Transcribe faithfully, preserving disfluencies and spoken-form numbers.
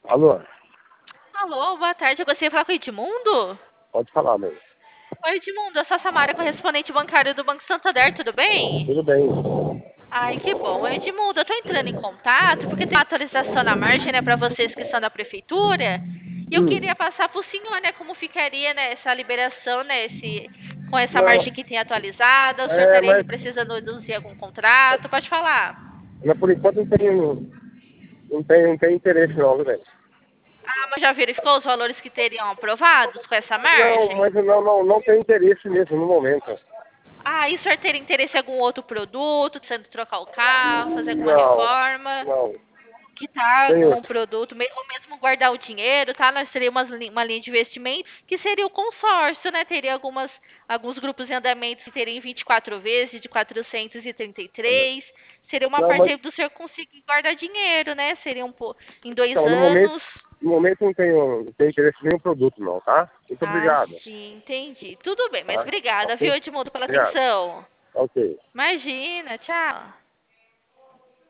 Alô, Alô, boa tarde. Eu gostaria de falar com o Edmundo. pode falar, mãe. Oi, Edmundo. Eu sou a Samara, correspondente bancário do Banco Santander. Tudo bem? Tudo bem. Ai, que bom. Edmundo, eu tô entrando em contato porque tem uma atualização na margem, né, para vocês que são da prefeitura. E eu Hum, queria passar pro senhor, né, como ficaria, né, essa liberação, né, esse, com essa não, margem que tem atualizada. O senhor é, estaria mas, precisando reduzir algum contrato? Pode falar. mas por enquanto não tenho, não tenho, não tenho interesse não, viu, velho? Ah, mas já verificou os valores que teriam aprovados com essa Não, margem? mas não, não, não tenho interesse mesmo no momento. Ah, e o senhor teria interesse em algum outro produto, sendo trocar o carro, fazer alguma Não, reforma, não, quitar tem algum outro. produto, me- ou mesmo guardar o dinheiro, tá? Nós teríamos uma, li- uma linha de investimento que seria o consórcio, né? Teria algumas, alguns grupos em andamento que teriam vinte e quatro vezes de quatrocentos e trinta e três. Seria uma Não, mas, parceria do senhor conseguir guardar dinheiro, né? Seria um po- em dois então, no momento, anos. no momento não tenho, não tenho interesse em nenhum produto não, tá? Muito Ah, obrigado, sim, entendi. Tudo bem, mas tá? obrigada, viu, Ok? Edmundo, pela Obrigado. atenção. Ok. Imagina, tchau.